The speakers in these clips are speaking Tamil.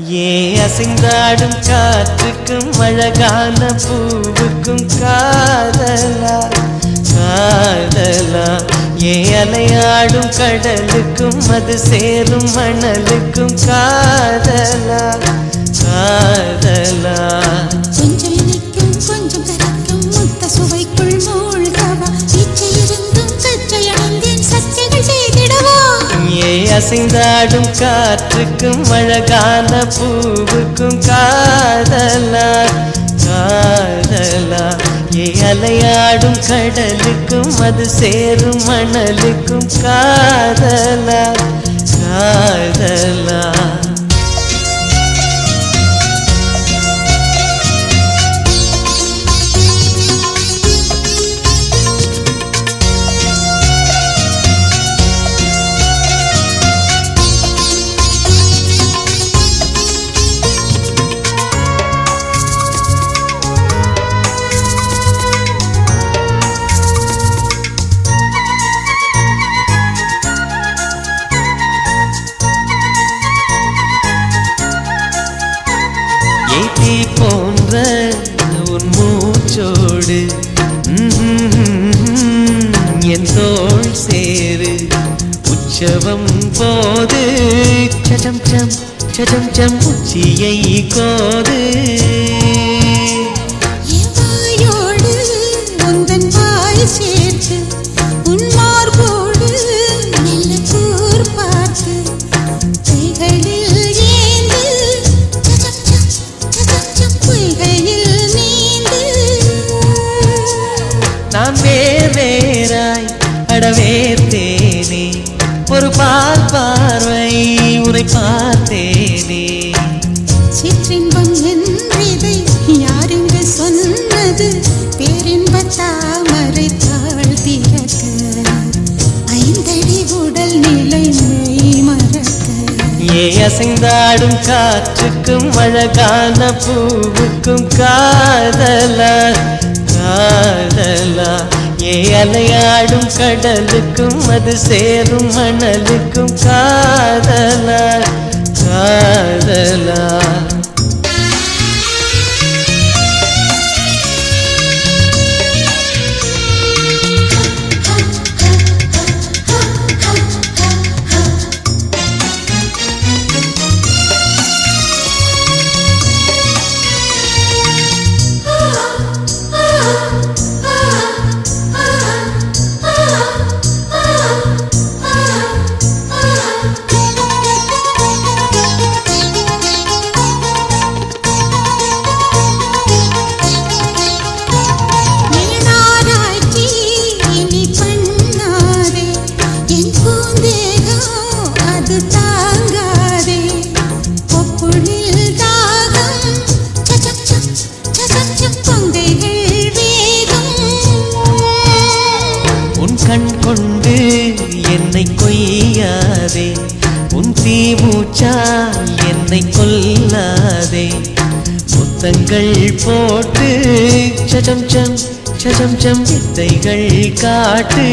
ஏ அசைந்தாடும் காற்றுக்கும் அழகான பூவுக்கும் காதலா காதலா ஏ அலையாடும் கடலுக்கும் அது சேரும் மணலுக்கும் காதலா காதலா கொஞ்சம் இனிக்கும் கொஞ்சம் கரைக்கும் முத்த சுவைக்குள் மூழ்கவா இச்சை இருந்தும் சச்சை அடைந்தேன் சச்சைகள் செய்திடவா ஏ அசைந்தாடும் காற்றுக்கும் அழகான பூவுக்கும் காதலா காதலா ஏ அலையாடும் கடலுக்கும் அது சேரும் மணலுக்கும் காதலா காதலா ஏத்தி போன்ற உன் மூச்சோடு என் தோள் சேரு உற்சவம் போது சடம் சம் சடம் சம் உச்சியை கோது வாயோடு உந்தன் வாய் சேர்த்து உன் மார்போடு மெல்ல கூர் பார்த்து கைகளில் ஏந்து பொய்கையில் நீந்து நான் வேறாய் அடவேர்த்தேனே ஒரு பார்வை உரை பார்த்தேனே சிற்றின்பம் என்றதை யாரென்று சொன்னது பேரின்ப தாமரை தாழ் திறக்க ஐந்தடி உடல் நிலை மெய் மறக்க ஏ அசைந்தாடும் காற்றுக்கும் அழகான பூவுக்கும் காதலா காதலா ஏ அலையாடும் கடலுக்கும் அது சேரும் மணலுக்கும் காதலா காதலா கண் கொண்டு என்னை கொய்யாதே உன் தீமூச்சா என்னை கொல்லாதே முத்தங்கள் போட்டு சஜம் சம் சஜம் சம் வித்தைகள் காட்டு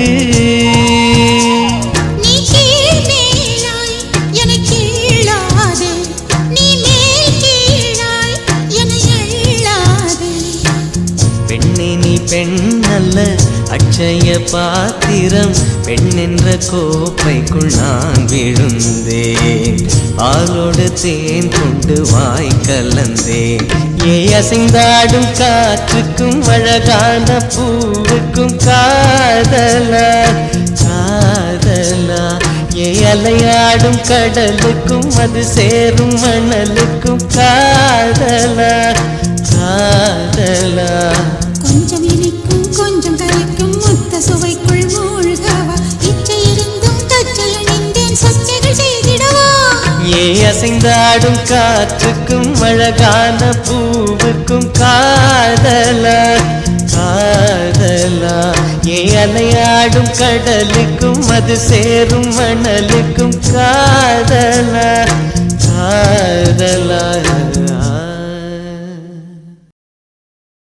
நீ கீழ் மேலாய் என கீழாதே நீ மேல் கீழாய் என எள்ளாதே பெண்ணே நீ பெண் அல்ல அட்சய பாத்திரம் பெண் என்ற கோப்பைக்குள் நான் விழுந்தேன் பாலோடு தேன் கொண்டு வாய் கலந்தேன் ஏ அசைந்தாடும் காற்றுக்கும் அழகான பூவுக்கும் காதலா காதலா ஏ அலையாடும் கடலுக்கும் அது சேரும் மணலுக்கும் காதலா காதலா கொஞ்சம் இனிக்கும் கொஞ்சம் கரைக்கும் முத்த சுவைக்குள் மூழ்கவா இச்சை இருந்தும் தச்சை அணிந்தேன் சச்சைகள் செய்திடவா ஏ அசைந்தாடும் காற்றுக்கும் அழகான பூவுக்கும் காதலா காதலா ஏ அலையாடும் கடலுக்கும் அது சேரும் மணலுக்கும் காதலா காதலா